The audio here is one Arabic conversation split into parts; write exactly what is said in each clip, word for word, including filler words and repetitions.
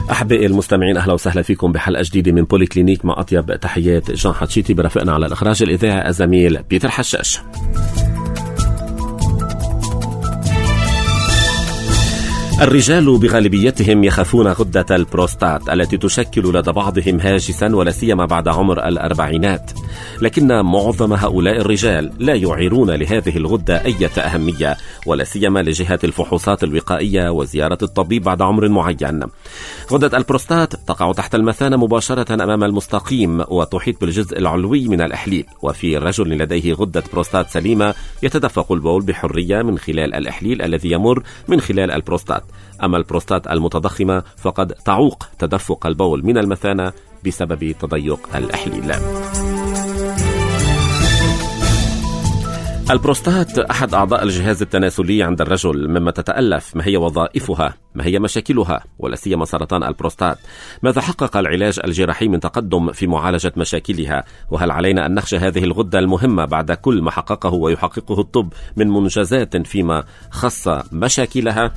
أحبائي المستمعين، أهلا وسهلا فيكم بحلقة جديدة من بولي كلينيك مع أطيب تحيات جان حتشيتي. برافقنا على الإخراج الإذاعي الزميل بيتر حشاش. الرجال بغالبيتهم يخافون غدة البروستات التي تشكل لدى بعضهم هاجسا ولا سيما بعد عمر الأربعينات، لكن معظم هؤلاء الرجال لا يعيرون لهذه الغدة أي أهمية، ولا سيما لجهة الفحوصات الوقائية وزيارة الطبيب بعد عمر معين. غدة البروستات تقع تحت المثانة مباشرة أمام المستقيم وتحيط بالجزء العلوي من الإحليل، وفي رجل لديه غدة بروستات سليمة يتدفق البول بحرية من خلال الإحليل الذي يمر من خلال البروستات. أما البروستات المتضخمة فقد تعوق تدفق البول من المثانة بسبب تضيق الإحليل. البروستات أحد أعضاء الجهاز التناسلي عند الرجل، مما تتألف ما هي وظائفها، ما هي مشاكلها، ولا سيما سرطان البروستات. ماذا حقق العلاج الجراحي من تقدم في معالجة مشاكلها؟ وهل علينا أن نخشى هذه الغدة المهمة بعد كل ما حققه ويحققه الطب من منجزات فيما خص مشاكلها؟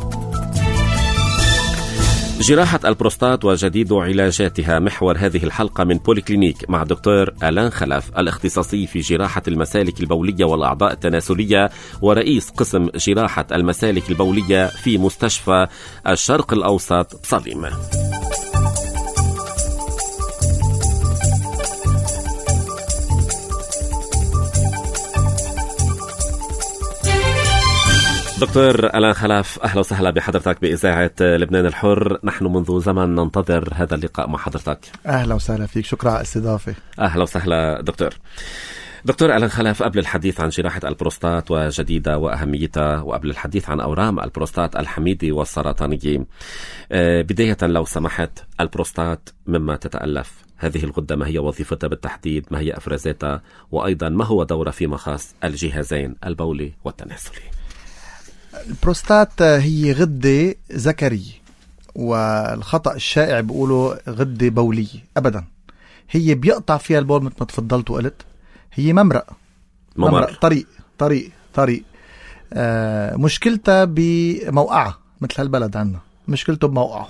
جراحة البروستات وجديد علاجاتها محور هذه الحلقة من بولي كلينيك مع دكتور ألان خلف، الاختصاصي في جراحة المسالك البولية والأعضاء التناسلية ورئيس قسم جراحة المسالك البولية في مستشفى الشرق الأوسط بصليم. دكتور ألان خلف، أهلا وسهلا بحضرتك بإذاعة لبنان الحر. نحن منذ زمن ننتظر هذا اللقاء مع حضرتك. أهلا وسهلا فيك، شكرا على الاستضافة. أهلا وسهلا دكتور. دكتور ألان خلف، قبل الحديث عن جراحة البروستات وجديدة وأهميتها، وقبل الحديث عن أورام البروستات الحميدة والسرطانية، بداية لو سمحت، البروستات مما تتألف هذه الغدة، ما هي وظيفتها بالتحديد، ما هي أفرازاتها، وأيضا ما هو دورها فيما خاص الجهازين البولي والتناسلي؟ البروستات هي غدة ذكرية، والخطأ الشائع بيقولوا غدة بولية. أبدا، هي بيقطع فيها البول مثل ما تفضلت وقلت. هي ممرق ممرق طريق طريق طريق آه مشكلتها بموقعها، مثل هالبلد عنا مشكلته بموقعه.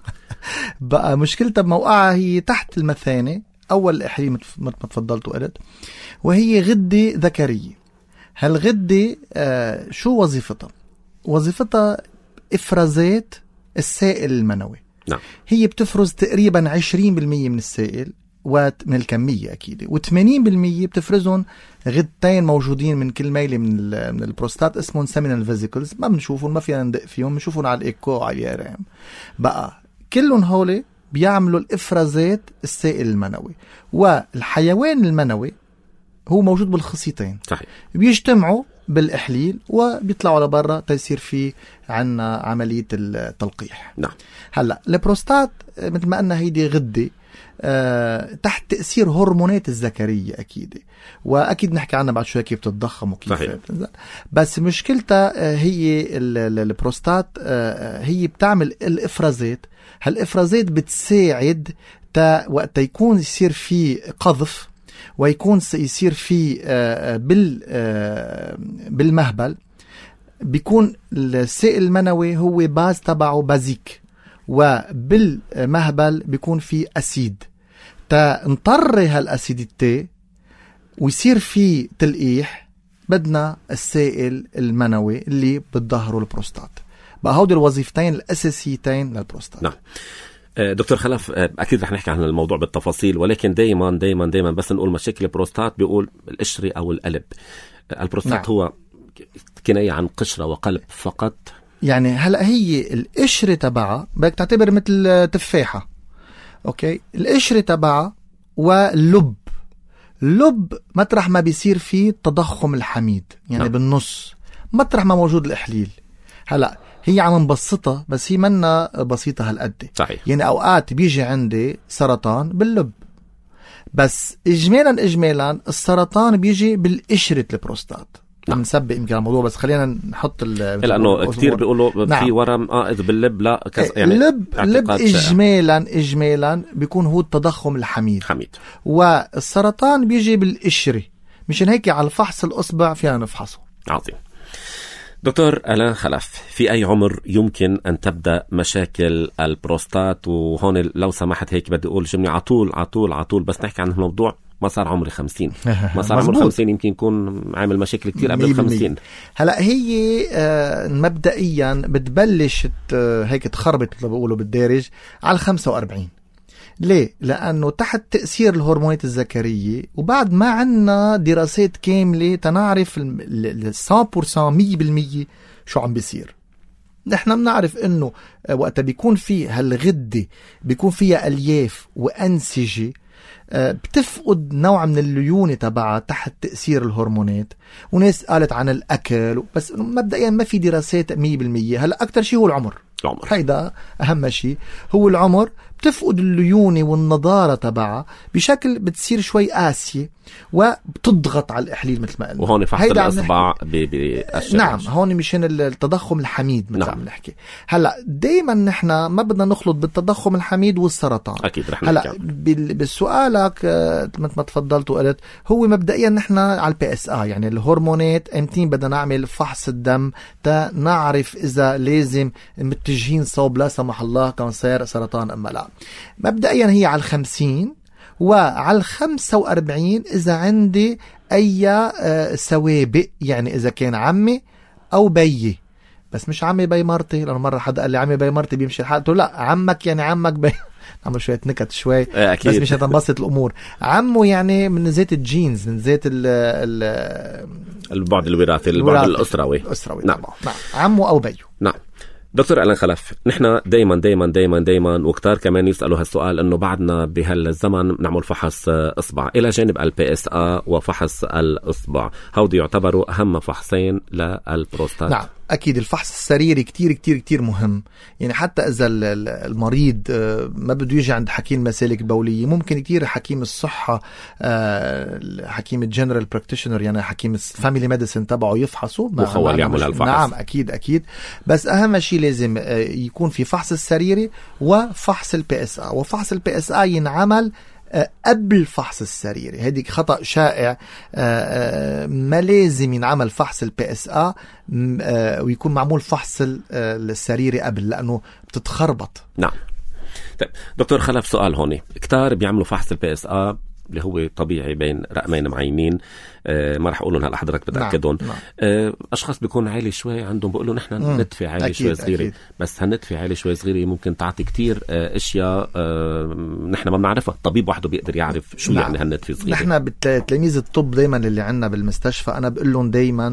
بقى مشكلتها بموقعها هي تحت المثانة أول الإحليل مثل ما تفضلت وقلت، وهي غدة ذكرية. هالغدة آه شو وظيفتها؟ وظيفتها إفرازات السائل المنوي. نعم. هي بتفرز تقريبا عشرين بالمية من السائل ومن الكمية أكيد، وثمانين بالمية بتفرزهم غدتين موجودين من كل ميلة من من البروستات اسمهم سيمينال فيزيكلز. ما بنشوفهم، ما فينا ندق فيهم، بنشوفهم على الإيكو على اليارام. بقى كلهم هولي بيعملوا الإفرازات السائل المنوي، والحيوان المنوي هو موجود بالخصيتين. صحيح. بيجتمعوا بالإحليل وبيطلعوا لبرا تيصير في عنا عملية التلقيح. نعم. هلأ البروستات مثل ما قلنا هيدي غدة أه تحت تأثير هرمونات الذكرية أكيد، وأكيد نحكي عنها بعد شوية كيف تتضخم وكيف. صحيح. بس مشكلتها هي البروستات هي بتعمل الإفرازات. هالإفرازات بتساعد تا وقت يكون يصير في قذف ويكون يصير في بال بالمهبل، بيكون السائل المنوي هو باز تبعه بازيك، وبالمهبل بيكون في أسيد تا نطر هالأسيديتي ويصير في تلقيح. بدنا السائل المنوي اللي بتظهره البروستات. بقى هودي الوظيفتين الأساسيتين للبروستات. نعم. دكتور خلف، أكيد رح نحكي عن الموضوع بالتفاصيل، ولكن دايما دايما دايما بس نقول مشاكل البروستات بيقول القشرة أو القلب. البروستات نعم. هو كناية عن قشرة وقلب فقط. يعني هلأ هي القشرة تبعها بدك تعتبر مثل تفاحة. أوكي، القشرة تبعها واللب. اللب مطرح ما بيصير فيه تضخم الحميد، يعني نعم. بالنص مطرح ما موجود الإحليل. هلأ هي عم نبسطها، بس هي منا بسيطة هالقد. صحيح. يعني أوقات بيجي عندي سرطان باللب، بس إجمالا إجمالا السرطان بيجي بالقشرة البروستات. نعم. نسبق يمكن الموضوع، بس خلينا نحط لأنه كتير بيقولوا نعم. في ورم آه إذا باللب لا كذا، يعني اللب اللب إجمالا إجمالا بيكون هو التضخم الحميد حميد. والسرطان بيجي بالقشرة، مشان هيك على الفحص الأصبع فينا نفحصه. عظيم. دكتور ألان خلف، في أي عمر يمكن أن تبدأ مشاكل البروستات؟ وهون لو سمحت هيك بدي أقول جملة عطول عطول عطول بس نحكي عن الموضوع. ما صار عمري خمسين، ما صار عمري خمسين يمكن يكون عامل مشاكل كتير قبل الخمسين. هلأ هي آه مبدئيا بتبلش هيك تخربط مثل بقولوا بالدارج على الخمسة وأربعين. ليه؟ لأنه تحت تأثير الهرمونات الذكرية، وبعد ما عنا دراسات كاملة تنعرف مية بالمية مية بالمية شو عم بيصير. نحن بنعرف انه وقت بيكون في هالغدة بيكون فيها ألياف وأنسجة بتفقد نوع من الليونة تبعها تحت تأثير الهرمونات، وناس قالت عن الأكل، بس مبدئيا ما في دراسات مية بالمية. هلأ أكتر شيء هو العمر، العمر هيدا أهم شيء هو العمر. بتفقد الليونة والنضارة تبعها بشكل بتصير شوي قاسية وبتضغط على الإحليل مثل ما قلنا. وهون فحص الأصبع بالشرج. نعم، هون مشان التضخم الحميد مثل نعم. عم نحكي. هلا دايما نحن ما بدنا نخلط بالتضخم الحميد والسرطان. أكيد رح هلا بالسؤالك مثل ما تفضلت وقلت، هو مبدئيا نحن على البي اس اي يعني الهرمونات امتين بدنا نعمل فحص الدم تا نعرف إذا لازم متجهين صوب لا سمح الله كانسير سرطان أما لا. مبدئيا هي على الخمسين، وعلى الخمسة وأربعين إذا عندي أي سوابق، يعني إذا كان عمي أو بيي، بس مش عمي بي مرتي. لأنه مرة حدا قال لي عمي بي مرتي بيمشي الحال، قلت له لا عمك يعني عمك بي. نعمل شوية نكت شوي أكيد. بس مش هتنبسط الأمور. عمه يعني من زيت الجينز، من زيت ال البعد الوراثي، البعد الأسروي. الأسروي نعم. نعم عمه أو بيو. نعم دكتور ألان خلف، نحن دايما دايما دايما دايما وكتار كمان يسألوا هالسؤال انه بعدنا بهالزمن نعمل فحص اصبع الى جانب البي اس ا وفحص الاصبع، هودي يعتبروا اهم فحصين للبروستات. نعم أكيد الفحص السريري كتير كتير كتير مهم. يعني حتى إذا المريض ما بده يجي عند حكيم مسالك بولية، ممكن كتير حكيم الصحة، حكيم الجنرال براكتيشنر يعني حكيم الفاميلي ميديسن تبعه يفحصه وخوال يعمل الفحص. نعم أكيد أكيد. بس أهم شيء لازم يكون في فحص السريري وفحص البي اس آ. وفحص البي اس آ ينعمل قبل فحص السريري. هديك خطأ شائع. ما لازم ينعمل فحص البي اس آ ويكون معمول فحص السريري قبل، لأنه بتتخربط. نعم. طيب دكتور خلف، سؤال هوني، كتار بيعملوا فحص البي اس آ اللي هو طبيعي بين رقمين معينين، آه ما رح أقولهم هلا حضرتك بتأكدهم. نعم. آه أشخاص بيكون عالي شوي عندهم بيقولوا نحن ندفع عالي شوي صغيرة. أكيد. بس هندفع عالي شوي صغيرة ممكن تعطي كتير آه اشياء آه نحن ما بنعرفها. الطبيب وحده بيقدر يعرف شو نعم. يعني هندفع صغيرة. نحن بتلاميذ الطب دايما اللي عنا بالمستشفى أنا بقول لهم دايما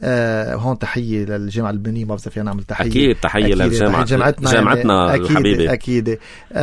آه هون تحية للجامعة اللبنانية، ما بعرف فينا نعمل تحية. أكيد تحية للجامعة جامعتنا, جامعتنا يعني الحبيبة. أكيد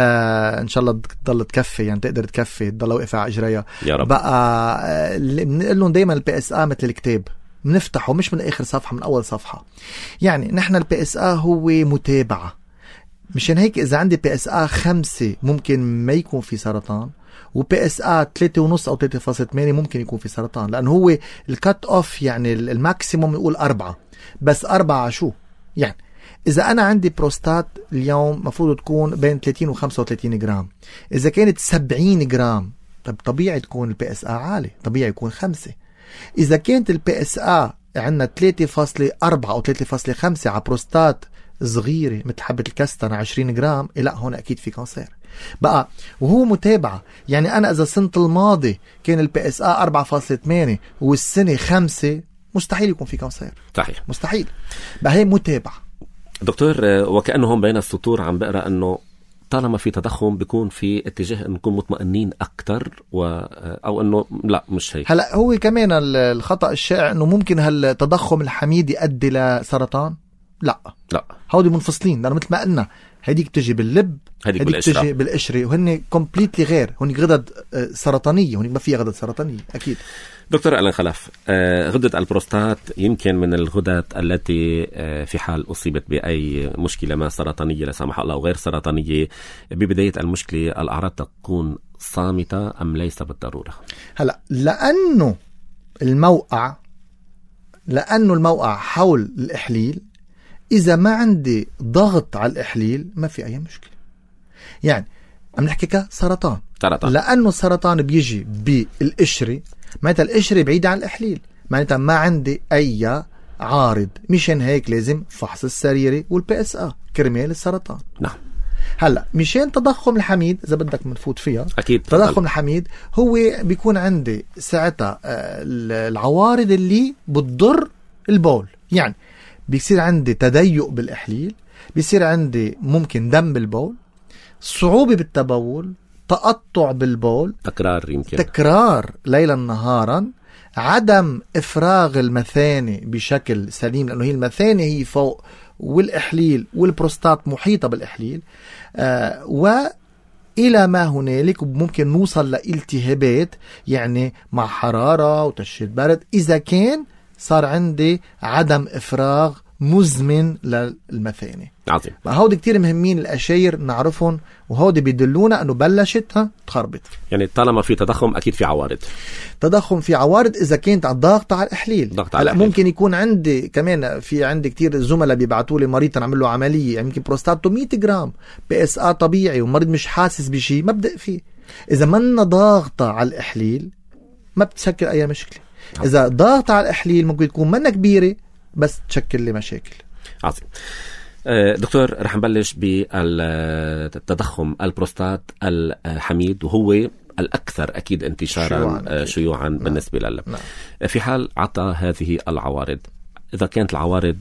آه إن شاء الله تضل تكفي، يعني تقدر تكفي تضل واقفة على إجريها يا رب. بقى بنقول لهم دايما البي اس آ مثل الكتاب، بنفتحه مش من آخر صفحة، من أول صفحة. يعني نحن البي اس آ هو متابعة. مشان هيك إذا عندي بي اس آ خمسة ممكن ما يكون في سرطان، وبي اس آ ثلاثة ونص أو ثلاثة فاصلة ثمانية ممكن يكون في سرطان، لأنه هو الكات أوف يعني الماكسيموم نقول أربعة. بس أربعة شو يعني؟ إذا أنا عندي بروستات اليوم مفروض تكون بين ثلاثين و خمسة وثلاثين جرام، إذا كانت سبعين جرام طب طبيعي تكون البي اس آ عالي، طبيعي يكون خمسة. إذا كانت البي اس آ عندنا ثلاثة فاصلة أربعة أو ثلاثة فاصلة خمسة على بروستات صغيرة مثل حبة الكستنة عشرين جرام، لا هون أكيد في كانسير بقى. وهو متابعة. يعني أنا إذا السنة الماضي كان البي اس آ أربعة فاصلة ثمانية والسنة خمسة، مستحيل يكون في كانسير. صحيح مستحيل. بقى هي متابعة. دكتور وكأنهم بين السطور عم بقرأ أنه طالما في تضخم بيكون في اتجاه أن نكون مطمئنين أكتر، و... أو أنه لا مش هيك. هلأ هو كمان الخطأ الشائع أنه ممكن هالتضخم الحميد يؤدي لسرطان. لا لا هودي منفصلين، لأنه مثل ما قلنا هديك تجي باللب، هديك تجي بالقشرة، وهن كومبليتلي غير. هناك غدد سرطانية، هناك ما فيها غدد سرطانية أكيد. دكتور ألان خلف، غدة البروستات يمكن من الغدد التي في حال أصيبت بأي مشكلة ما سرطانية لا سمح الله أو غير سرطانية، ببداية المشكلة الأعراض تكون صامتة أم ليس بالضرورة؟ هلأ لأنه الموقع لأنه الموقع حول الإحليل، إذا ما عندي ضغط على الإحليل ما في أي مشكلة. يعني عم نحكي كسرطان، سرطان. لأنه السرطان بيجي بالقشرة، معناتها القشرة بعيدة عن الإحليل، معناتها ما عندي أي عارض، مشان هيك لازم فحص السريري والبي اس ا كرمال السرطان. نعم. هلا مشان تضخم الحميد اذا بدك منفوت فيها اكيد تضخم الحميد هو بيكون عندي ساعتها العوارض اللي بتضر البول، يعني بيصير عندي تضيق بالاحليل، بيصير عندي ممكن دم بالبول، صعوبة بالتبول، تقطع بالبول، تكرار يمكن تكرار ليلا نهارا، عدم افراغ المثاني بشكل سليم لانه هي المثاني هي فوق والإحليل والبروستات محيطة بالإحليل، آه وإلى ما هنالك ممكن نوصل لالتهابات يعني مع حرارة وتشريد برد إذا كان صار عندي عدم إفراغ مزمن للمثاني. عظيم. هودي كتير مهمين الأشاير نعرفهم، وهودي بيدلونا أنه بلشت ها تخربط. يعني طالما في تضخم أكيد في عوارض. تضخم في عوارض إذا كانت على الضغط على الإحليل. ضغط على الإحليل. ممكن يكون عندي كمان في عندي كتير زملاء بيبعتوا لي مريض نعمل له عملية يعني يمكن بروستاتو مية جرام بي اس ا طبيعي ومريض مش حاسس بشيء، ما بدأ فيه. إذا منا ضاغطة على الإحليل ما بتشكل أي مشكلة. إذا ضاغطة على الإحليل ممكن تكون منا كبيرة بس تشكل لي مشاكل. عظيم. دكتور رح نبلش بالتضخم البروستات الحميد وهو الأكثر أكيد انتشارا شيوعا, شيوعا نعم. بالنسبة لنا نعم. في حال عطى هذه العوارض، إذا كانت العوارض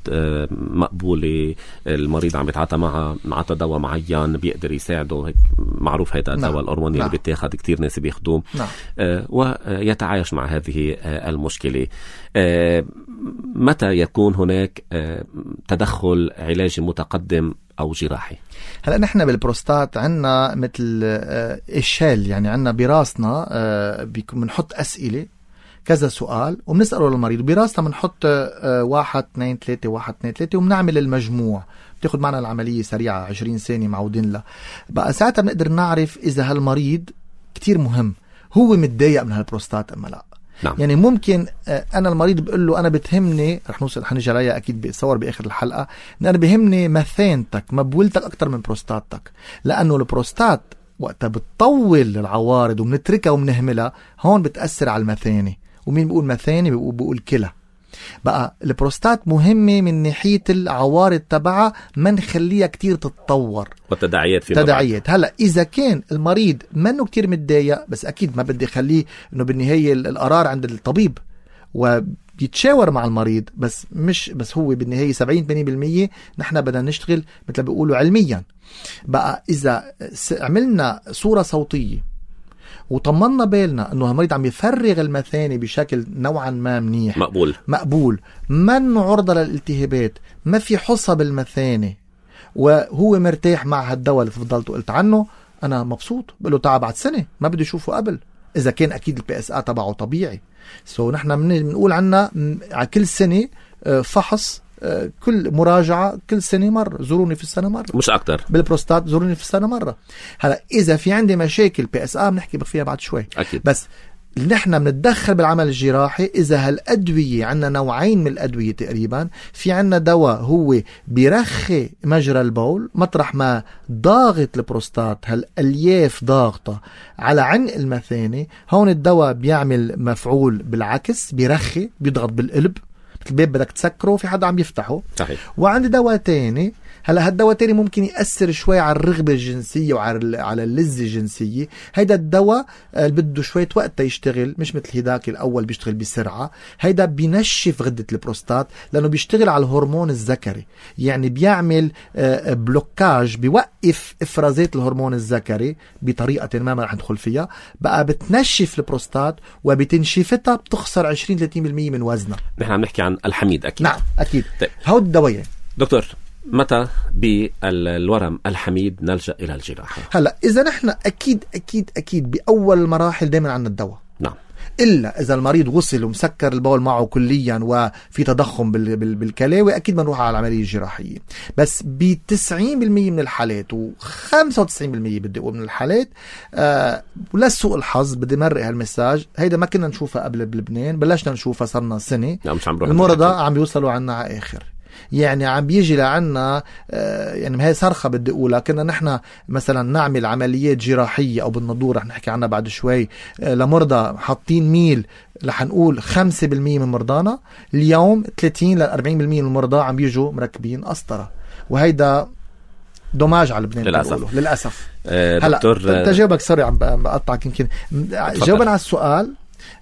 مقبولة المريض عم يتعاطى معها عطى دواء معين بيقدر يساعده، هيك معروف هذا الدواء نعم. الهرموني نعم. اللي بيتاخد كتير ناس بياخدوه نعم. آه ويتعايش مع هذه آه المشكلة. آه متى يكون هناك آه تدخل علاجي متقدم أو جراحي؟ هلأ نحن بالبروستات عنا مثل آه الشال، يعني عنا براسنا آه بنحط أسئلة كذا سؤال وبنسأله للمريض، براسنا بنحط آه واحد اثنين ثلاثة واحد اثنين ثلاثة وبنعمل المجموع، بتاخد معنا العملية سريعة عشرين ثانية معودين لها. بقى ساعتها بنقدر نعرف إذا هالمريض كتير مهم هو متضايق من هالبروستات أما لا. نعم. يعني ممكن آه أنا المريض بقول له أنا بتهمني، رح نوصل حنجي عليها أكيد بيصور بآخر الحلقة، إن أنا بهمني مثانتك مبولتك أكتر من بروستاتك، لأنه البروستات وقتها بتطول العوارض وبنتركها وبنهملها هون بتأثر على المثاني. ومين بيقول مثاني بيقول, بيقول كلى. بقى البروستات مهمة من ناحية العوارض تبعها ما نخليها كتير تتطور والتداعيات في تداعيات. هلا إذا كان المريض منه كتير متضايق، بس أكيد ما بدي خليه إنه بالنهاية القرار عند الطبيب وبيتشاور مع المريض، بس مش بس هو بالنهاية سبعين ثمانين بالمية نحن بدنا نشتغل مثل بيقولوا علميا. بقى إذا عملنا صورة صوتية وطمنا بالنا انه المريض عم يفرغ المثاني بشكل نوعا ما منيح مقبول مقبول من عرضة للالتهابات، ما في حصة بالمثاني، وهو مرتاح مع هالدواء اللي فضلت وقلت عنه، انا مبسوط بقول له تعال بعد سنة ما بدي اشوفه قبل، اذا كان اكيد البي اس ا تبعه طبيعي. سو نحن بنقول عنا على كل سنة فحص، كل مراجعة كل سنة مرة، زوروني في السنة مرة مش أكتر. بالبروستات زوروني في السنة مرة. هلا إذا في عندي مشاكل بي اس ا بنحكي فيها بعد شوي أكيد. بس نحن بنتدخل بالعمل الجراحي إذا هالأدوية، عنا نوعين من الأدوية تقريبا، في عنا دواء هو بيرخي مجرى البول مطرح ما ضاغط البروستات هالألياف ضاغطة على عنق المثاني، هون الدواء بيعمل مفعول بالعكس، بيرخي بيضغط بالقلب، الباب بدك تسكره في حدا عم يفتحه. صحيح. وعندي دواء تاني، هلا هالدواء تاني ممكن يأثر شوي على الرغبة الجنسية وعلى على اللذة الجنسية. هيدا الدواء اللي بده شوية وقت يشتغل، مش مثل هداك الأول بيشتغل بسرعة. هيدا بينشف غدة البروستات لأنه بيشتغل على الهرمون الذكري، يعني بيعمل بلوكاج، بيوقف إفرازات الهرمون الذكري بطريقة ما ما رح ندخل فيها. بقى بتنشف البروستات وبتنشفتها بتخسر عشرين ثلاثين بالمية من وزنها. نحن عم نحكي عن الحميد أكيد. نعم أكيد. طيب. هود الدوايين. دكتور، متى بالورم الحميد نلجأ إلى الجراحة؟ هلا إذا نحن أكيد أكيد أكيد بأول المراحل دايما عنا الدواء. نعم. إلا إذا المريض وصل ومسكر البول معه كليا وفي تضخم بال بال بالكلاوي أكيد بنروح على العملية الجراحية. بس بتسعين بالمية من الحالات وخمسة وتسعين بالمية بدي أقول من الحالات، آه ولسوء الحظ بدي مرق هالمساج، هيدا ما كنا نشوفها قبل بلبنان، بلشنا نشوفها صرنا سنة. لا مش عم المرضى عم بيوصلوا عنا على آخر. يعني عم بيجي لعنا يعني هي صرخة بدي أقولها. كنا نحن مثلا نعمل عمليات جراحية أو بالنضور رح نحكي عنها بعد شوي لمرضى حاطين ميل، رح نقول خمسة بالمية من مرضانا اليوم ثلاثين لأربعين بالمية من المرضى عم بيجوا مركبين قسطرة، وهيدا دوماج على لبنان للأسف. للأسف. أه هلا تجاوبك، سوري عم بقطعك يمكن جاوبنا على السؤال.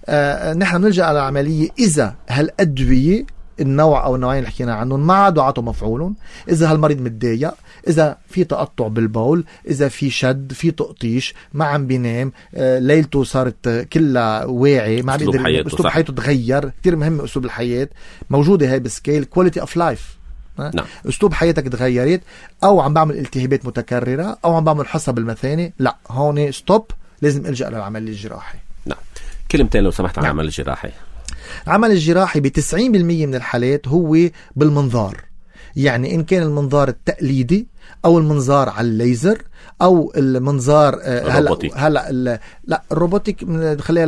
أه نحن بنلجأ على عملية إذا هالأدوية النوع أو النوعين اللي حكينا عنهم ما عادوا عطوا مفعولهم، إذا هالمريض متضايق، إذا في تقطع بالبول، إذا في شد، في تقطيش، ما عم بينام، أه ليلته صارت كلها واعي، ما عم بيقدر، أسلوب حياته تغير. كتير مهم أسلوب الحياة، موجودة هاي بسكيل كواليتي أوف لايف. نعم. أسلوب حياتك تغيرت، أو عم بعمل التهابات متكررة، أو عم بعمل حصى بالمثانة، لا هون ستوب، لازم ألجأ للعمل الجراحي. نعم. كلمتين لو سمحت عن نعم. العمل الجراحي. عمل الجراحي بتسعين بالمية من الحالات هو بالمنظار، يعني إن كان المنظار التقليدي أو المنظار على الليزر أو المنظار هلا هلا لا الروبوتيك خليها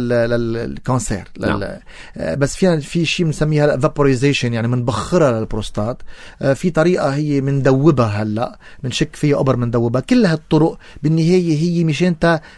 للكانسير. نعم. بس فينا في شيء بنسميها فابوريزيشن، يعني منبخرها للبروستات. في طريقة هي مندوبها، هلا بنشك فيها أبر مندوبها. كل هالطرق بالنهاية هي مشان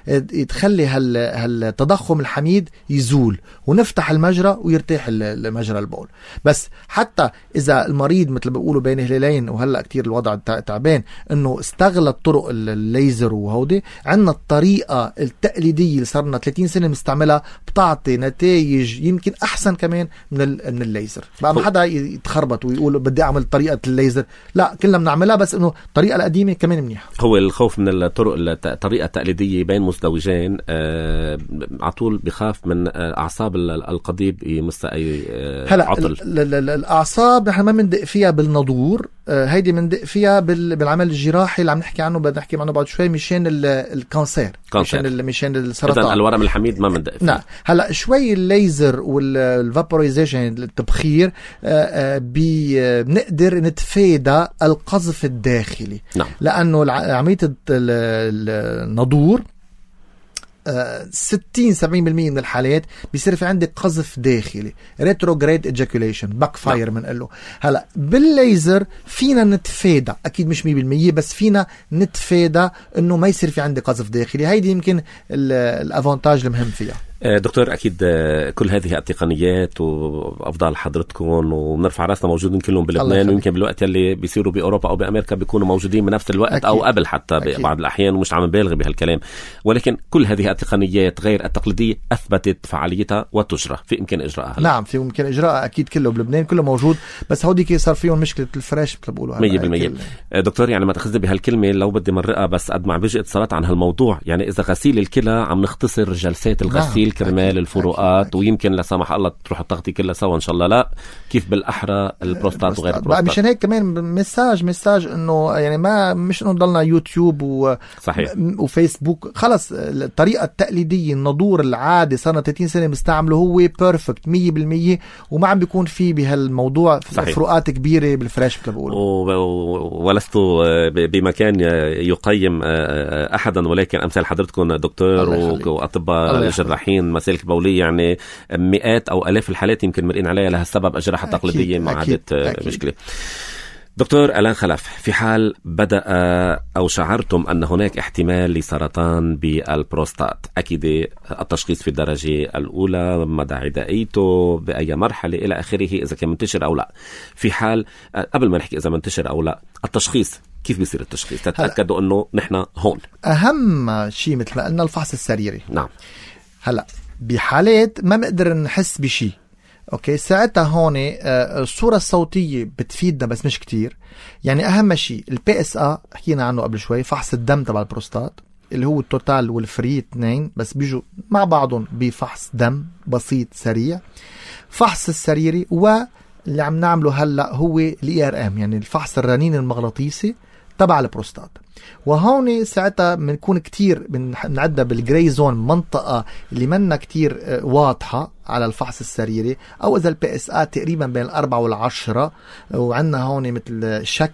تخلي هالتضخم الحميد يزول ونفتح المجرى ويرتاح المجرى البول. بس حتى إذا المريض مثل بيقولوا بين هلالين، وهلا كتير الوضع تعبان، إنه استغل الطرق الليزر وهودي، عندنا الطريقة التقليدية اللي صارنا ثلاثين سنة مستعملها بتعطي نتائج يمكن أحسن كمان من من الليزر. بقى ما حدا يتخربط ويقول بدي أعمل طريقة الليزر، لا كلنا بنعملها، بس إنه الطريقة القديمة كمان منيحة. هو الخوف من الطرق الطريقة التقليدية بين مزدوجين، آه على طول بخاف من أعصاب القضيب يمس أي آه هلا عطل. الأعصاب نحن ما بندق فيها بالنضور، آه هيدي بندق فيها بالعمل الجراحي اللي عم نحكي عنه، بدنا نحكي عنه بعد شوي، مشان الكانسير، مشان مشان السرطان. إذن الورم الحميد ما بندق فيه. نعم. هلا شوي الليزر والفابوريزيشن التبخير بنقدر نتفادى القذف الداخلي. نعم. لأنه عملية النضور ستين سبعين بالمية من الحالات بيصير في عندك قذف داخلي، ريتروجريد ايجاكوليشن، باك فاير بنقول له. هلا بالليزر فينا نتفادى، اكيد مش مية بالمية، بس فينا نتفادى انه ما يصير في عندي قذف داخلي. هيدي يمكن الافونتاج المهم فيها. دكتور، أكيد كل هذه التقنيات وأفضل حضرتكم وبنرفع راسنا موجودين كلهم بلبنان، ويمكن بالوقت اللي بيصيروا بأوروبا أو بأمريكا بيكونوا موجودين بنفس الوقت. أكيد. أو قبل حتى ببعض الأحيان، ومش عم نبالغ بهالكلام، ولكن كل هذه التقنيات غير التقليدية أثبتت فعاليتها وتجرى، في إمكان إجراءها. نعم، في إمكان إجراءها أكيد، كله بلبنان كله موجود، بس هوديك صار فيهم مشكلة الفراش مثل بقولوا مية بالمية. دكتور، يعني ما تأخذني بهالكلمة لو بدي مرقها، بس قد ما بيجي اتصالات عن هالموضوع، يعني إذا غسيل الكلى عم نختصر جلسات الغسيل. نعم. كرمال الفروق أكيد. ويمكن لا سمح الله تروح التغطية كلها سوا إن شاء الله، لا كيف بالأحرى البروستات وغير البروستات. مشان هيك كمان مساج مساج إنه يعني ما مش إنه ضلنا يوتيوب و صحيح. وفيسبوك، خلص الطريقة التقليدية النضور العادي صارنا ثلاثين سنة مستعمله، هو بيرفكت مية بالمية، وما عم بيكون فيه بهالموضوع فروقات كبيرة بالفراش مثل بقولوا. ولست بمكان يقيم أحدا، ولكن أمثال حضرتكم دكتور وأطباء جراحين مسالك بولية، يعني مئات أو ألاف الحالات يمكن مرئين عليها لها السبب أجراحة تقليدية ما عادت مشكلة. دكتور ألان خلف، في حال بدأ أو شعرتم أن هناك احتمال لسرطان بالبروستات، أكيد التشخيص في الدرجة الأولى، مدى عدائيته، بأي مرحلة إلى آخره، إذا كان منتشر أو لا. في حال قبل ما نحكي إذا منتشر أو لا، التشخيص كيف بيصير التشخيص؟ تتأكدوا أنه نحن هون. أهم شيء مثل ما قلنا الفحص السريري. نعم. هلأ بحالات ما بقدر نحس بشيء، اوكي، ساعتها هون الصورة الصوتية بتفيدنا بس مش كتير. يعني اهم شيء البي اس ا حكينا عنه قبل شوي، فحص الدم تبع البروستات اللي هو التوتال والفري اثنين، بس بيجوا مع بعضهم بفحص دم بسيط سريع. فحص السريري، واللي عم نعمله هلا هو الاي ار ام، يعني الفحص الرنين المغناطيسي تبع البروستات. وهون ساعتها بنكون كتير بنعدها بالجراي زون، منطقة اللي منا كتير واضحة على الفحص السريري، أو إذا البي اس آ تقريبا بين الأربعة والعشرة، وعندنا هون مثل شك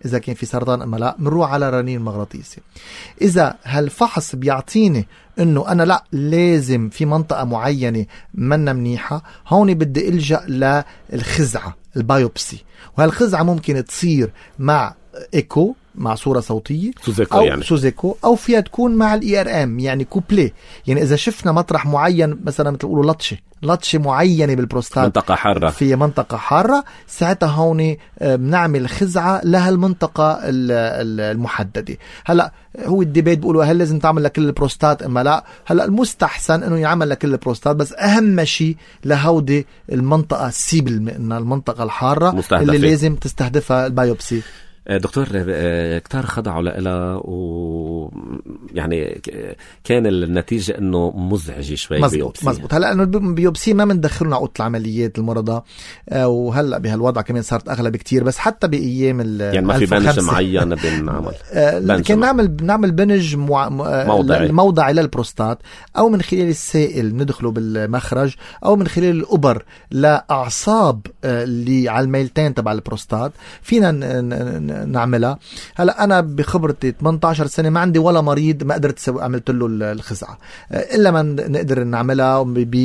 إذا كان في سرطان أما لا، بنروح على رنين مغناطيسي. إذا هالفحص بيعطيني إنه أنا لا لازم في منطقة معينة منا منيحة، هون بدي ألجأ للخزعة البايوبسي، وهالخزعة ممكن تصير مع إيكو مع صورة صوتية سوزيكو أو يعني. سوزيكو أو فيها تكون مع الإي آر إم يعني كوبلي. يعني إذا شفنا مطرح معين مثلا مثل تقولوا لطشة لطشة معينة بالبروستات، منطقة حارة، في منطقة حارة، ساعتها هون بنعمل خزعة لها المنطقة المحددة. هلأ هو الديبيت بيقولوا هل لازم تعمل لكل البروستات اما لا؟ هلأ المستحسن انه يعمل لكل البروستات، بس اهم شيء لهودي المنطقة السيبل، المنطقة الحارة مستهدفة اللي لازم تستهدفها البايوبسي. دكتور كتار خضعوا لها و يعني كان النتيجة انه مزعجة شوي. مزبوط مزبوط. هلا انه البيوبسي ما بندخلنا اوضه العمليات المرضى، وهلا بهالوضع كمان صارت اغلى كتير، بس حتى بايام يعني ما في بنج معين بنعمل كان نعمل بنعمل بنج مع... موضعي موضعي للبروستات، او من خلال السائل ندخله بالمخرج، او من خلال الابر لاعصاب اللي على الميلتين تبع البروستات فينا ن... نعملها. هلا انا بخبرتي ثمانية عشر سنه ما عندي ولا مريض ما قدرت اسوي عملت له الخزعه الا ما نقدر نعملها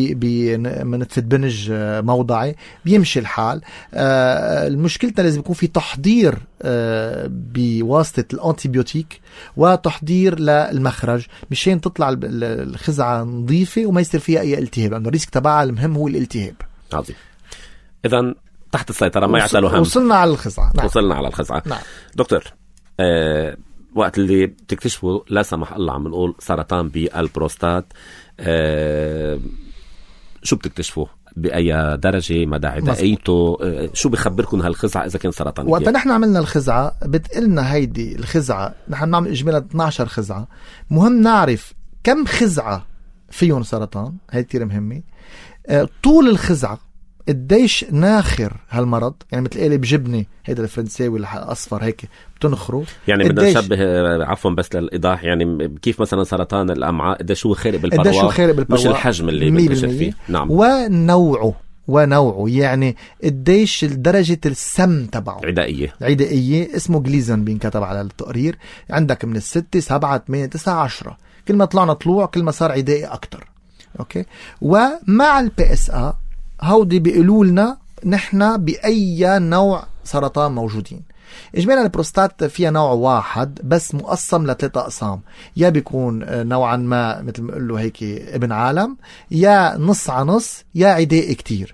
بنتفت بنج موضعي بيمشي الحال. المشكلتنا لازم يكون في تحضير بواسطه الانتيبيوتيك وتحضير للمخرج مشان تطلع الخزعه نظيفه وما يصير فيها اي التهاب، لانه الريسك تبعها المهم هو الالتهاب. عظيم. اذا تحت السيطرة، ما يعتلوا هم. وصلنا على الخزعة. نعم. وصلنا على الخزعة. نعم. دكتور أه وقت اللي بتكتشفوا لا سمح الله عم نقول سرطان بالبروستات، أه شو بتكتشفوا؟ بأي درجة؟ مدى عدائيته؟ أه شو بخبركم هالخزعة إذا كان سرطان؟ وقت نحن عملنا الخزعة بتقلنا هيدي الخزعة نحن نعمل إجمالا اثنتي عشرة خزعة. مهم نعرف كم خزعة فيهم سرطان، هاي كتير مهمة. أه طول الخزعة قديش ناخر هالمرض، يعني مثل قالب جبنه هيدا الفرنساوي الاصفر هيك بتنخره، يعني بدنا نشبه عفوا بس للايضاح، يعني كيف مثلا سرطان الامعاء قديش هو خارق بالبرواء، قديش هو خارق بالبرواء، مش الحجم اللي بنكتشف فيه. نعم. ونوعه ونوعه يعني قديش درجة السم تبعه، عدائية عدائية اسمه جليزن بينكتب على التقرير. عندك من الستة سبعة ثمانية تسعة عشرة، كل ما طلعنا طلوع كل ما صار عدائي أكتر. أوكي. ومع البي اس ا هودي بيقولوا لنا نحن بأي نوع سرطان موجودين. إجمالا البروستات فيها نوع واحد بس مقسم لثلاثة أقسام، يا بيكون نوعا ما مثل ما قلوا هيك ابن عالم، يا نص على نص، يا عدائي كتير.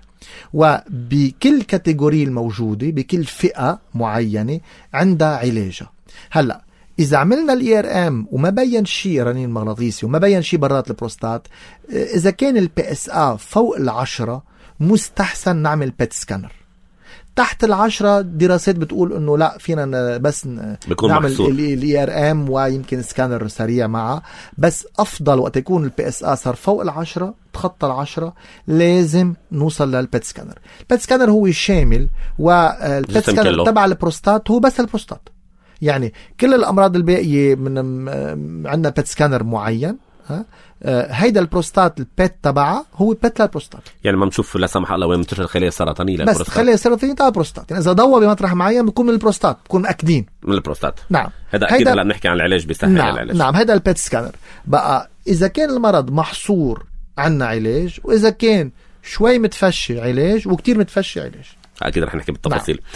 وبكل كاتيجوري الموجودة بكل فئة معينة عندها علاجها. هلأ إذا عملنا الإي آر إم وما بين شيء رنين مغناطيسي وما بين شيء برات البروستات، إذا كان البي اس آ فوق العشرة مستحسن نعمل بيت سكانر. تحت العشرة دراسات بتقول انه لا فينا بس نعمل الاي ار ام ويمكن سكانر سريع معه، بس افضل وقت يكون البي اس ا صار فوق العشرة تخطى العشرة لازم نوصل للبيت سكانر. البيت سكانر هو شامل، والبيت سكانر تبع البروستات هو بس البروستات، يعني كل الامراض الباقيه من عندنا بيت سكانر معين. ها هيدا البروستات البيت تبعها هو بيت للبروستات، يعني ما بنشوف لا سمح الله وين منتشر الخلايا السرطانيه للبروستات، بس خلايا السرطانيه تبع البروستات. يعني اذا ضوى بمطرح معين بيكون من البروستات، بكون مأكدين من البروستات. نعم. هذا اكيد هلا بنحكي عن العلاج بيسهل. نعم. العلاج. نعم. هذا البيت سكانر. بقى اذا كان المرض محصور عنا علاج، واذا كان شوي متفشي علاج، وكتير متفشي علاج. اكيد رح نحكي بالتفاصيل. نعم.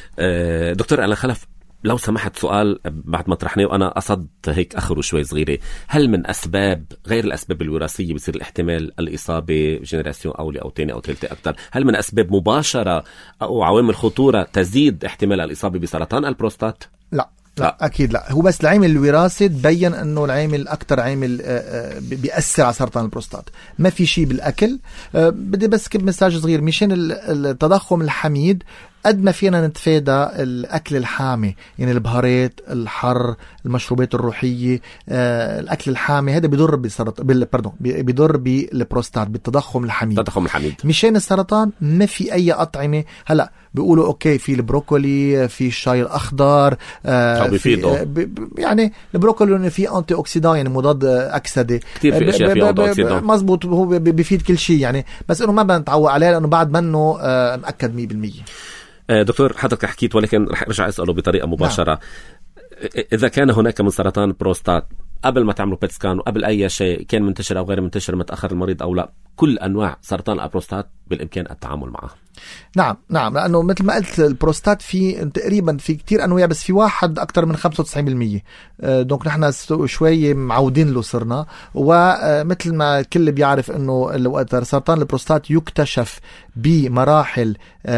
آه دكتور ألا خلف، لو سمحت سؤال بعد ما طرحناه وأنا قصدت هيك أخره شوي صغيرة، هل من أسباب غير الأسباب الوراثية بصير الاحتمال الإصابة جنراسيون أولي أو تاني أو ثالثة أكثر؟ هل من أسباب مباشرة أو عوامل خطورة تزيد احتمال الإصابة بسرطان البروستات؟ لا لا, لا أكيد لا. هو بس العامل الوراثي تبين أنه العامل أكتر عامل بيأثر على سرطان البروستات. ما في شيء بالأكل. بدي بس كب مساج صغير مشان التضخم الحميد، قد ما فينا نتفادى الأكل الحامي، يعني البهارات، الحر، المشروبات الروحية، آه، الأكل الحامي، هذا بيضر بالسرطان بال... باردون بيضر بالبروستات، بالتضخم الحميد. التضخم الحميد مشان السرطان ما في أي أطعمة. هلا بيقولوا أوكي في البروكولي، في الشاي الأخضر، آه بيفيدوا آه ب... يعني البروكولي فيه أنتي أوكسيدان، يعني مضاد أكسدة كتير، في أشياء فيه أنتي أوكسيدان. مزبوط، هو بيفيد كل شيء يعني، بس إنه ما بنتعود عليه لأنه بعد منه آه مأكد مية بالمية. دكتور حضرتك حكيت، ولكن رح ارجع اساله بطريقه مباشره. نعم. اذا كان هناك من سرطان البروستات قبل ما تعملوا بيت سكان وقبل اي شيء، كان منتشر او غير منتشر، متاخر المريض او لا، كل انواع سرطان البروستات بالامكان التعامل معه. نعم نعم، لانه مثل ما قلت البروستات في تقريبا في كتير انواع، بس في واحد اكثر من خمسة وتسعين بالمية، دونك نحن شوي معودين له صرنا. ومثل ما الكل بيعرف انه سرطان البروستات يكتشف بمراحل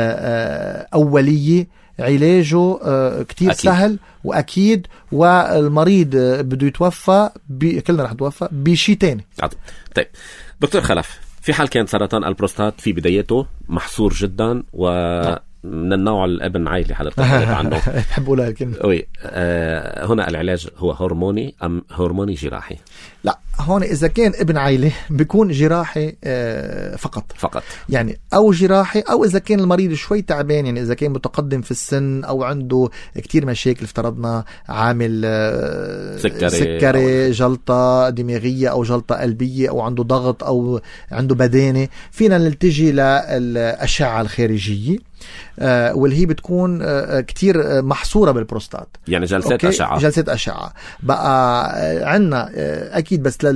اوليه، علاجه كتير أكيد. سهل واكيد، والمريض بده يتوفى ب... كلنا رح نتوفى بشيء تاني. طيب دكتور خلف، في حال كان سرطان البروستات في بدايته محصور جدا و من النوع الابن عائلي حضرتك عنه بحب اقولها الكلمه. وي آه هنا العلاج هو هرموني ام هرموني جراحي؟ لا، هون اذا كان ابن عائلي بيكون جراحي آه فقط فقط يعني، او جراحي، او اذا كان المريض شوي تعبان، يعني اذا كان متقدم في السن او عنده كتير مشاكل، افترضنا عامل آه سكري, سكري جلطه دماغيه او جلطه قلبيه او عنده ضغط او عنده بدانه، فينا نلتجي للاشعه الخارجيه آه واللي هي بتكون آه كتير محصورة بالبروستات، يعني جلسات أشعة. جلسات أشعة بقى آه عنا آه أكيد، بس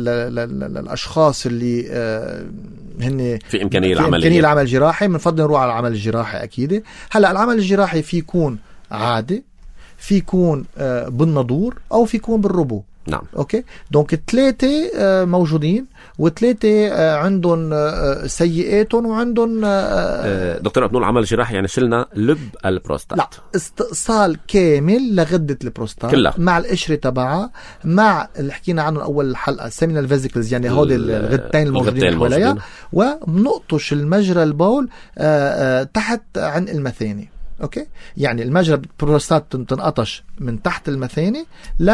للأشخاص اللي آه هن في إمكانية العمل إمكانية العمل الجراحي، بنفضل نروح على العمل الجراحي أكيد. هلأ العمل الجراحي في يكون عادي، في يكون آه بالنضور، أو في يكون بالروبو. نعم. اوكي، دونك الثلاثه موجودين، وثلاثه عندهم سيئاتهم وعندهم. دكتور ابنول، عمل جراحي يعني شلنا لب البروستات؟ لا، استئصال كامل لغده البروستات كلها مع القشره تبعها، مع اللي حكينا عنه اول الحلقه السيمينال فيزيكلز، يعني هودي الغدتين الموجودين حواليها، وبنقطش المجرى البول تحت عن المثاني. اوكي، يعني المجرى البروستات تنقطش من تحت المثاني ل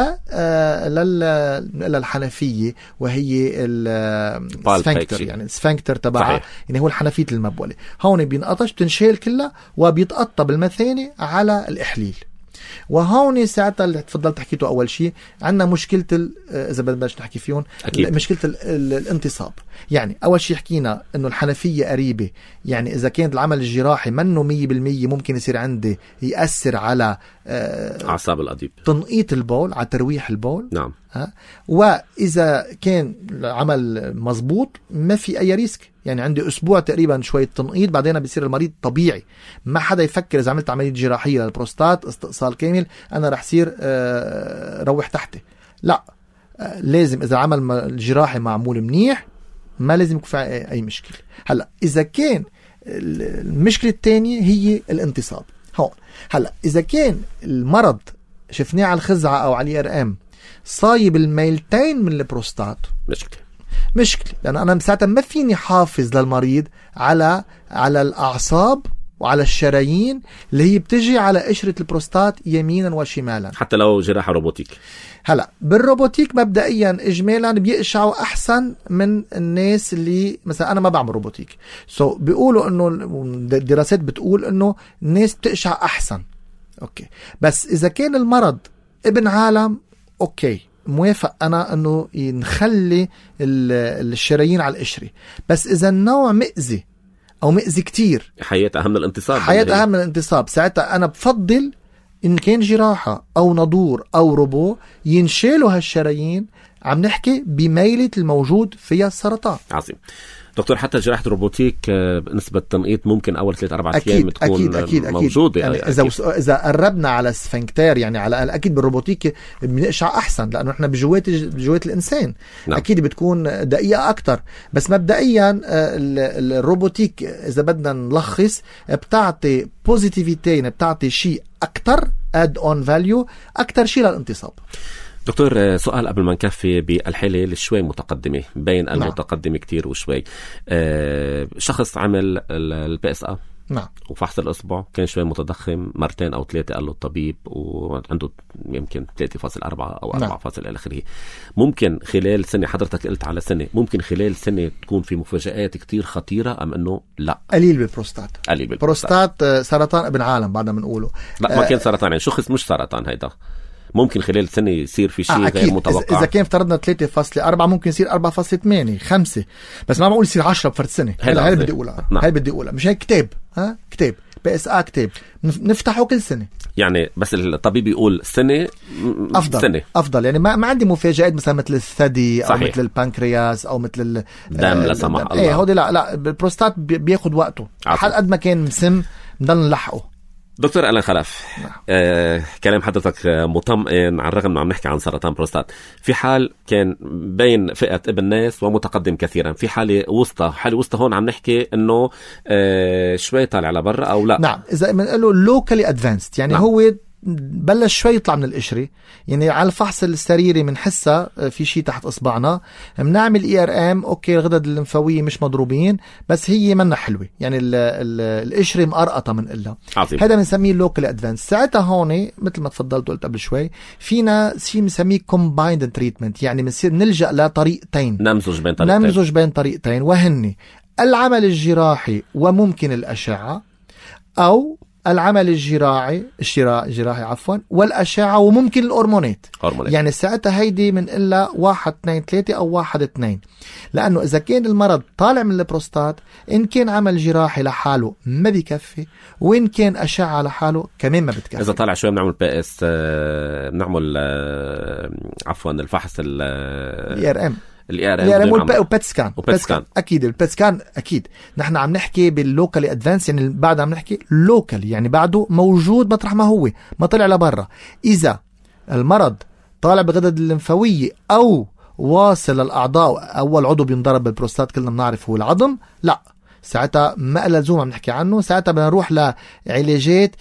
للحنفيه، وهي السفنكتر، يعني السفنكتر تبعها، يعني هو الحنفيه المبوله. هون بينقطش، بتنشيل كلها، وبيتقطب المثاني على الاحليل. وهون ساعتها اللي تفضلت حكيته اول شيء، عندنا مشكله اذا بدناش نحكي فيهم أكيد. مشكله ال ال الانتصاب. يعني اول شيء حكينا انه الحنفيه قريبه، يعني اذا كان العمل الجراحي منه مية بالمية ممكن يصير عندي يأثر على اعصاب القضيب، تنقيط البول، على ترويح البول. نعم. ها، واذا كان العمل مزبوط ما في اي ريسك، يعني عندي اسبوع تقريبا شويه تنقيط، بعدين بيصير المريض طبيعي. ما حدا يفكر اذا عملت عمليه جراحيه للبروستات استئصال كامل انا رح يصير روح تحتي، لا. لازم اذا عمل الجراحي معمول منيح ما لازم يكون في اي مشكله. هلا اذا كان المشكله الثانيه هي الانتصاب، هون هلا اذا كان المرض شفناه على الخزعه او على الار ام صايب الميلتين من البروستات، مشكله مشكله لأن أنا ساعتها ما فيني حافظ للمريض على على الأعصاب وعلى الشرايين اللي هي بتجي على قشرة البروستات يمينا وشمالا، حتى لو جراحة روبوتيك. هلا بالروبوتيك مبدئيا إجمالا بيقشعوا أحسن من الناس اللي مثلا أنا ما بعمل روبوتيك، سو so بيقولوا إنه الدراسات بتقول إنه الناس بتقشع أحسن. أوكي، بس إذا كان المرض ابن عالم أوكي موافق أنا أنه نخلي الشرايين على القشرة، بس إذا النوع مئزي أو مئزي كتير، حياة أهم من الانتصاب، حياة أهم من الانتصاب، ساعتها أنا بفضل إن كان جراحة أو نضور أو روبو ينشيلوا هالشرايين. عم نحكي بميلة الموجود فيها السرطان. عظيم دكتور، حتى جراحة الروبوتيك نسبة تنقيط ممكن أول ثلاث أربعة أيام تكون أكيد أكيد موجودة. يعني أكيد. إذا إذا قربنا على السفنكتير، يعني على أكيد بالروبوتيك بنقشع أحسن لأنه إحنا بجوات بجوات الإنسان. نعم. أكيد بتكون دقيقة أكتر، بس مبدئيا الروبوتيك إذا بدنا نلخص بتعطي بوزيتيفيتين، بتعطي شيء أكتر add on value أكتر شيء للانتصاب. دكتور، سؤال قبل ما نكفي بالحالة اللي شوي متقدمة، بين المتقدمة كتير وشوي. أه شخص عمل البي اس ا نعم، وفحص الأصبع كان شوي متضخم مرتين أو ثلاثة، قال له الطبيب وعنده يمكن ثلاثة فاصلة أربعة أو أربعة فاصلة إلى آخره. ممكن خلال سنة، حضرتك قلت على سنة، ممكن خلال سنة تكون في مفاجآت كتير خطيرة أم أنه لا؟ قليل بالبروستات. قليل بالبروستات. بروستات سرطان ابن عالم بعد ما نقوله. لا ما كان سرطان، يعني شخص مش سرطان، هيدا ممكن خلال سنة يصير في شيء آه غير متوقع. إذا كان افترضنا ثلاثة فاصلة أربعة ممكن يصير أربعة فاصلة ثمانية خمسة، بس ما بقول يصير عشرة بفرد سنة. هاي بدي أقولها، هاي بدي أقولها، مش هيك كتاب، ها كتاب بي اس ا كتاب نفتحه كل سنة. يعني بس الطبيب يقول سنة أفضل سنة. أفضل يعني ما, ما عندي مفاجآت مثلا مثل الثدي أو مثل البنكرياس أو مثل الدم لا سمح الله. ايه هودي لا لا البروستات بياخد وقته حد قد ما كان مسم نضل نلحقه. دكتور ألان خلف، آه، كلام حضرتك مطمئن على الرغم أنه عم نحكي عن سرطان بروستات. في حال كان بين فئة ابن ناس ومتقدم كثيرا، في حالة وسطى، حالة وسطى هون عم نحكي أنه آه شوي طالع لبرا أو لا. نعم إذا بنقوله locally advanced يعني نعم. هو بلش شوي يطلع من القشري، يعني على الفحص السريري منحسها في شيء تحت إصبعنا، بنعمل اي ار ام اوكي الغدد الليمفاوية مش مضروبين بس هي منا حلوة، يعني القشري مقرقطة من إلها. هذا بنسميه لوكال ادفانس. ساعتها هون مثل ما تفضلت قلت قبل شوي فينا شيء بنسميه كومبايند تريتمنت، يعني بنصير نلجأ لطريقتين، نمزج بين طريقتين نمزج بين طريقتين وهن العمل الجراحي وممكن الأشعة، أو العمل الجراحي الجراحي عفوا والأشعة وممكن الهرمونات. يعني ساعتها هيدي من إلا واحد اثنين ثلاثة أو واحد اثنين، لأنه إذا كان المرض طالع من البروستات إن كان عمل جراحي لحاله ما بيكفي، وإن كان أشعة لحاله كمان ما بتكفي. إذا طالع شوي بنعمل بي اس آه بنعمل آه عفوا الفحص ال ار ام الإيرام والبيت سكان. أكيد البيت سكان أكيد. نحن عم نحكي باللوكالي أدفانس، يعني بعد عم نحكي لوكالي يعني بعده موجود مطرح ما هو، ما طلع لبرا. إذا المرض طالع بغدد الليمفاوية أو واصل للأعضاء، أول عضو بينضرب بالبروستات كلنا بنعرف هو العظم، لا ساعتها ما لزوم عم نحكي عنه، ساعتها بدنا نروح لعلاجات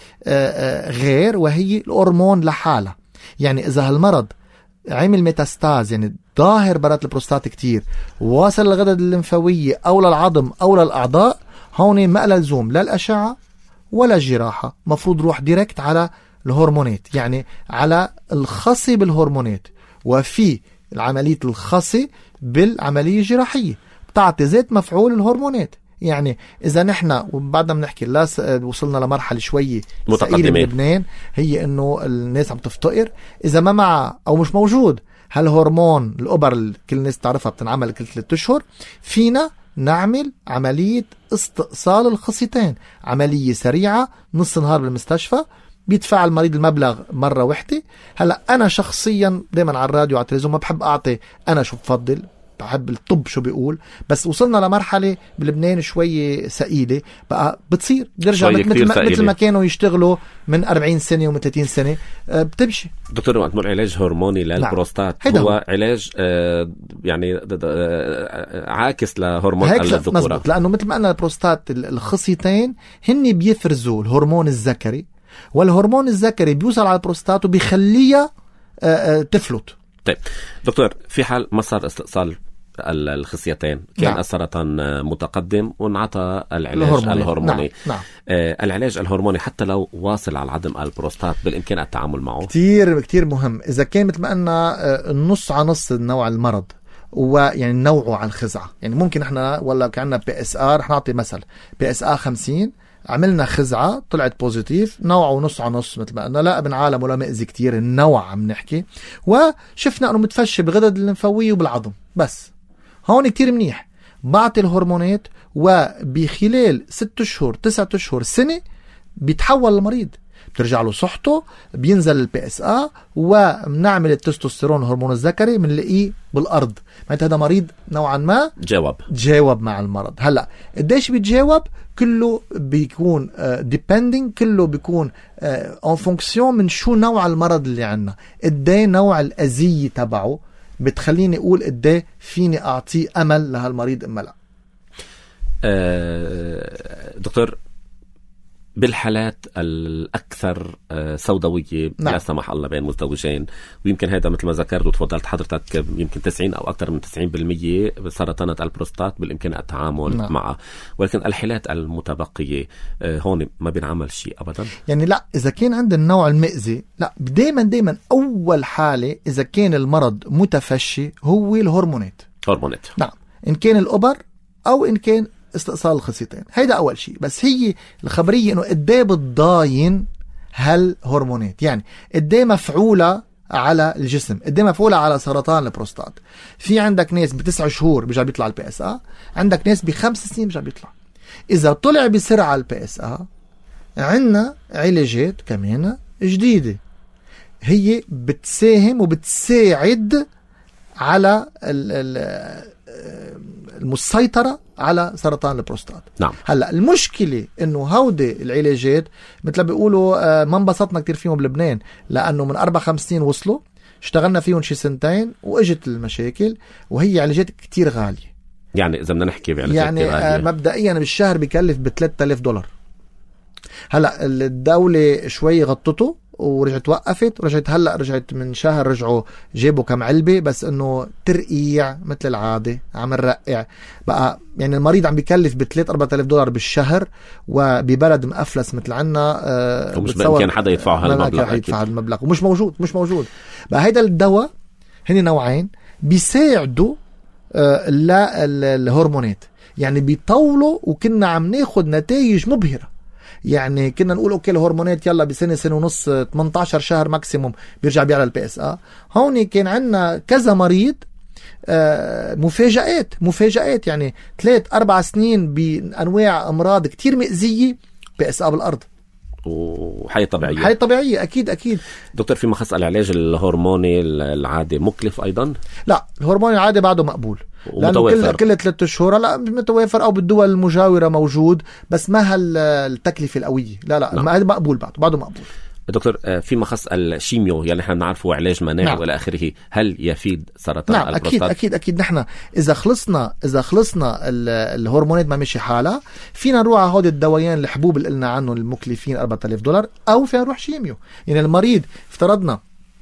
غير وهي الهرمون لحالها. يعني إذا هالمرض عمل ميتاستاز يعني ظاهر برات البروستات كتير واصل للغدد الليمفاوية أو للعظم أو للأعضاء، هون ما لزوم لا الأشعة ولا الجراحة، مفروض روح ديركت على الهرمونات، يعني على الخصي بالهرمونات. وفي العملية الخصي بالعملية الجراحية بتعطي زيت مفعول الهرمونات. يعني إذا نحن وبعدنا بنحكي لا وصلنا لمرحلة شوية سائلة بلبنان، هي إنه الناس عم تفتقر إذا ما مع أو مش موجود هالهرمون الأوبر اللي كل الناس تعرفها بتنعمل كل ثلاثة أشهر، فينا نعمل عملية استئصال الخصيتين، عملية سريعة نص نهار بالمستشفى، بيدفع المريض المبلغ مرة واحدة. هلأ أنا شخصيا دايما على الراديو على التلفزيون ما بحب أعطي أنا شو بفضل، بحب الطب شو بيقول، بس وصلنا لمرحلة بلبنان شوية سئيلة بقى بتصير بيرجع مثل ما, مثل ما كانوا يشتغلوا من أربعين سنة ومن ثلاثين سنة بتمشي. دكتور وقت مر علاج هرموني للبروستات نعم. هو, هو علاج آه يعني عاكس لهرمون الذكورة، لأنه مثل ما قلنا البروستات الخصيتين هن بيفرزوا الهرمون الذكري، والهرمون الذكري بيوصل على البروستات وبيخليها آه آه تفلت. طيب دكتور، في حال ما صار استئصال الخصيتين كان نعم. السرطان متقدم وانعطى العلاج الهرموني, الهرموني. نعم. نعم. آه العلاج الهرموني حتى لو واصل على عدم البروستات بالإمكان التعامل معه؟ كتير كتير مهم. إذا كان مثل ما قلنا النص على نص نوع المرض ويعني نوعه عن خزعة، يعني ممكن احنا ولا كأننا بي اس ار، رح نعطي مثل بي اس ار خمسين عملنا خزعة طلعت بوزيتيف، نوعه نص على نص مثل ما قلنا، لا ابن عالم ولا مأذي كتير، النوع عم نحكي، وشفنا انه متفشي بالغدد الليمفاوية وبالعظم بس، هون كتير منيح. بعطي الهرمونات وبخلال ست اشهر تسعة اشهر سنة بيتحول المريض، بترجع له صحته، بينزل البي اس ا وبنعمل التستوستيرون هرمون الذكري بنلاقيه بالارض. معناتها هذا مريض نوعا ما جاوب جاوب مع المرض. هلا قديش بيتجاوب؟ كله بيكون ديبندنج، uh, كله بيكون اون uh, فونكسيون من شو نوع المرض اللي عندنا، قديه نوع الاذيه تبعه بتخليني اقول قديه فيني اعطيه امل لهالمريض اما لا. أه دكتور، بالحالات الأكثر سوداوية نعم. لا سمح الله بين مزدوجين، ويمكن هذا مثل ما ذكرت وتفضلت حضرتك يمكن تسعين أو أكثر من تسعين بالمية سرطانات البروستات بالإمكان التعامل نعم. معها، ولكن الحالات المتبقية هون ما بينعمل شيء أبدا. يعني لا إذا كان عند النوع المئزي لا، دايما دايما أول حالة إذا كان المرض متفشي هو الهرمونات. هرمونات نعم، إن كان الأوبر أو إن كان استئصال الخصيتين، هيدا أول شيء. بس هي الخبرية إنه قديه بتضاين هالهرمونات، يعني قديه مفعولة على الجسم، قديه مفعولة على سرطان البروستات. في عندك ناس بتسع شهور بيرجع بيطلع البي اس ا، عندك ناس بخمس سنين بيرجع بيطلع. إذا طلع بسرعة البي اس ا عندنا علاجات كمان جديدة هي بتساهم وبتساعد على المسيطرة على سرطان البروستات. نعم. هلا المشكلة انه هودي العلاجات مثل بيقولوا ما انبسطنا كتير فيهم بلبنان، لانه من اربع خمس سنين وصلوا اشتغلنا فيهم شي سنتين واجت المشاكل، وهي علاجات كتير غالية. يعني اذا بدنا نحكي بعلاجات يعني كتير غالية، مبدئيا بالشهر بيكلف ب ثلاثة آلاف دولار. هلا الدولة شوي غطته ورجعت وقفت ورجعت هلا رجعت من شهر رجعوا جابوا كم علبة، بس انه ترقيع مثل العادة عم نرقع بقى. يعني المريض عم بيكلف بثلاث أربعة آلاف دولار بالشهر، وببلد مقفلس مثل عنا آه ومش بإمكان حدا يدفع هالمبلغ، يدفع هالمبلغ ومش موجود مش موجود بقى. هيدا الدواء هن نوعين بيساعدوا آه للهرمونات، يعني بيطولوا، وكنا عم ناخد نتائج مبهرة. يعني كنا نقول اوكي الهرمونات يلا بسنة سنة ونص ثمانية عشر شهر ماكسيموم بيرجع بيعلى البي اس ا. هون كان عندنا كذا مريض آه مفاجآت مفاجآت يعني ثلاث أربع سنين بأنواع أمراض كتير مئزية، بي اس ا بالأرض وحياة طبيعية. حياة طبيعية أكيد أكيد. دكتور، فيما خص العلاج الهرموني العادي مكلف أيضا؟ لا، الهرموني العادي بعده مقبول، لأنه كل كل ثلاثة شهور لا متوافر، أو بالدول المجاورة موجود، بس ما هالتكلفة القوية. لا لا نعم. هذا مقبول بعده بعده مقبول. دكتور، فيما خص الشيميو يعني نحن نعرفه علاج مناعي نعم. والى اخره، هل يفيد سرطان نعم البروستات؟ اكيد اكيد اكيد. نحن اذا خلصنا اذا خلصنا الهرمونات ما مشي حالها، فينا نروح على هود الدوايان الحبوب اللي قلنا عنهم المكلفين أربعة آلاف دولار، او فينا نروح شيميو. يعني المريض افترضنا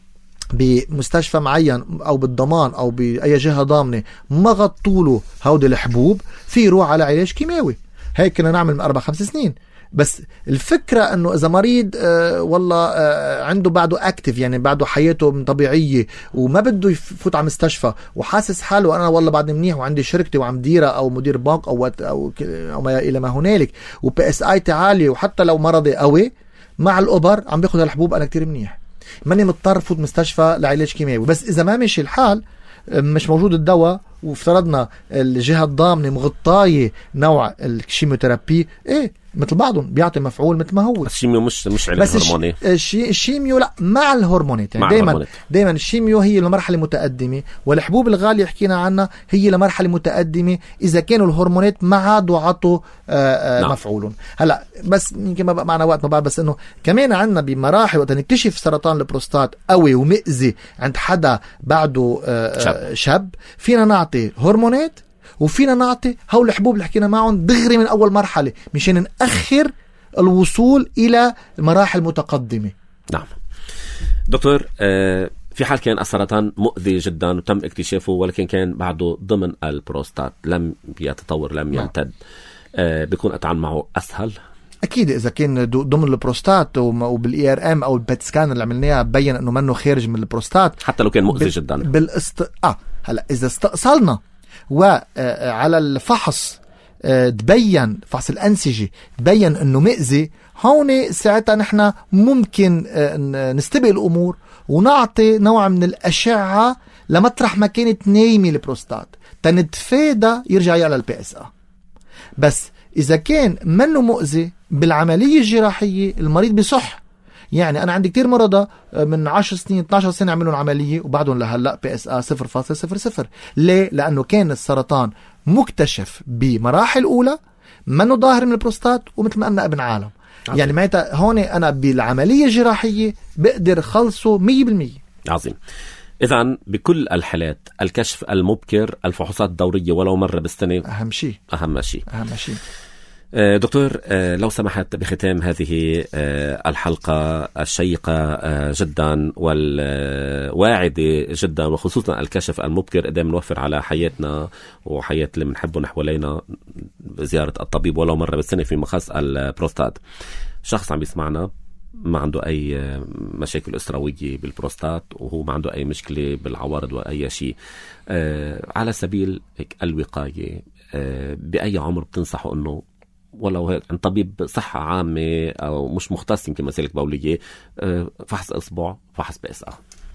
بمستشفى معين او بالضمان او باي جهه ضامنه ما غطوا له هود الحبوب، في يروح على علاج كيماوي. هيك كنا نعمل من اربع خمس سنين. بس الفكرة انه اذا مريض آه والله آه عنده بعده اكتف، يعني بعده حياته طبيعية وما بده يفوت على مستشفى وحاسس حاله انا والله بعدني منيح وعندي شركتي وعم ديرها او مدير بنك او او, أو ما الى ما هنالك، وبي اس اي عالي، وحتى لو مرضي قوي مع الأوبر عم باخذ الحبوب انا كتير منيح، ماني مضطر فوت مستشفى لعلاج كيماوي. بس اذا ما مشي الحال مش موجود الدواء، وافترضنا الجهة الضامنة مغطاية نوع الكيميوثيرابي، ايه مثل بعضهم بيعطي مفعول مثل ما هو. الشيميو مش مش علاج هرموني. الشي الشيميو لا مع الهرمونات، يعني دائما دائما الشيميو هي لمرحله متقدمه، والحبوب الغاليه حكينا عنها هي لمرحله متقدمه اذا كانوا الهرمونات ما عادوا عطوا نعم. مفعول. هلا بس يمكن ما بقى معنا وقت ما بعد، بس انه كمان عندنا بمراحل وقت نكتشف سرطان البروستات قوي ومئزي عند حدا بعده شاب, شاب فينا نعطي هرمونات، وفينا نعطي هول الحبوب اللي حكينا معهم دغري من أول مرحلة مشان نأخر الوصول إلى مراحل متقدمة. نعم دكتور، في حال كان السرطان مؤذي جدا وتم اكتشافه، ولكن كان بعده ضمن البروستات لم يتطور لم يمتد، بيكون التعامل معه أسهل؟ أكيد إذا كان ضمن البروستات وبالإي آر إم أو البت سكان اللي عملناها بين إنه منه خارج من البروستات، حتى لو كان مؤذي بال... جدا بالاست... آه هلا إذا استأصلنا وعلى الفحص تبين فحص الأنسجة تبين أنه مئزي، هون ساعتها نحن ممكن نستبق الأمور ونعطي نوع من الأشعة لمطرح ما كانت نايمة البروستات تنتفادى يرجع يعلى البي اس ا. بس إذا كان منه مؤذي بالعملية الجراحية المريض بصح. يعني أنا عندي كتير مرضى من عشر سنين اثني عشر سنة عملوا عملية وبعدهم لهلأ بي اس ا صفر فاصلة صفر صفر. ليه؟ لأنه كان السرطان مكتشف بمراحل أولى منه ظاهر من البروستات، ومثل ما قلنا ابن عالم. عظيم. يعني معناتها هون أنا بالعملية الجراحية بقدر خلصه مية بالمية. عظيم. إذن بكل الحالات الكشف المبكر، الفحوصات الدورية ولو مرة بالسنة أهم شيء أهم شيء أهم شيء. دكتور، لو سمحت بختام هذه الحلقة الشيقة جدا والواعدة جدا، وخصوصا الكشف المبكر قدام نوفر على حياتنا وحياة اللي بنحبه نحو لينا زيارة الطبيب ولو مرة بالسنة في مخص البروستات. شخص عم يسمعنا ما عنده أي مشاكل أسروية بالبروستات، وهو ما عنده أي مشكلة بالعوارض وأي شيء، على سبيل الوقاية بأي عمر بتنصحه أنه ولو هيك عن طبيب صحة عامة أو مش مختص يمكن مسالك بولية فحص إصبع، فحص بي اس ا؟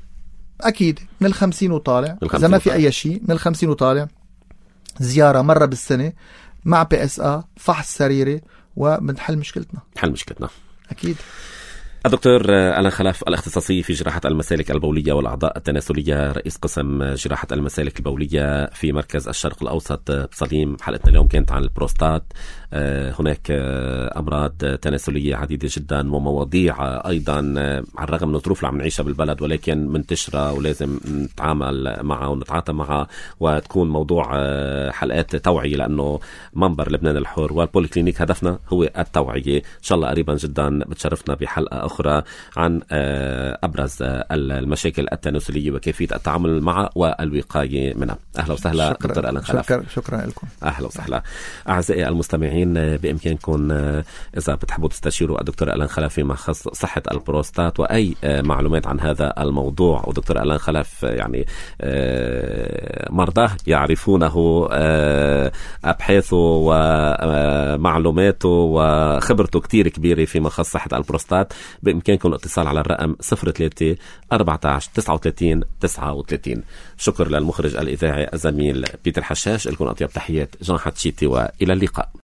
أكيد من الخمسين وطالع، إذا ما في أي شيء من الخمسين وطالع زيارة مرة بالسنة مع بي اس ا، فحص سريري، وبنحل مشكلتنا حل مشكلتنا أكيد. الدكتور ألان خلف، الاختصاصي في جراحة المسالك البولية والأعضاء التناسلية، رئيس قسم جراحة المسالك البولية في مركز الشرق الأوسط بصليم. حلقتنا اليوم كانت عن البروستات. هناك أمراض تناسلية عديدة جدا ومواضيع أيضا على الرغم من الظروف اللي عم نعيشها بالبلد ولكن منتشرة ولازم نتعامل معها ونتعاطى معها، وتكون موضوع حلقات توعية، لأنه منبر لبنان الحر والبوليكلينيك هدفنا هو التوعية. إن شاء الله قريبا جدا بتشرفنا بحلقة أخرى عن أبرز المشاكل التناسلية وكيفية التعامل معها والوقاية منها. أهلا وسهلا دكتور ألان خلف. شكرا, شكرا لكم. أهلا وسهلا أعزائي المستمعين. بإمكانكم إذا بتحبوا تستشيروا الدكتور ألان خلف فيما يخص صحة البروستات وأي معلومات عن هذا الموضوع. ودكتور ألان خلف يعني مرضاه يعرفونه، أبحاثه ومعلوماته وخبرته كتير كبيرة فيما يخص صحة البروستات. بإمكانكم الاتصال على الرقم صفر ثلاثة أربعة عشر تسعة وثلاثين تسعة وثلاثين. شكر للمخرج الإذاعي الزميل بيتر حشاش. لكم أطيب تحيات جان حتشيتي وإلى اللقاء.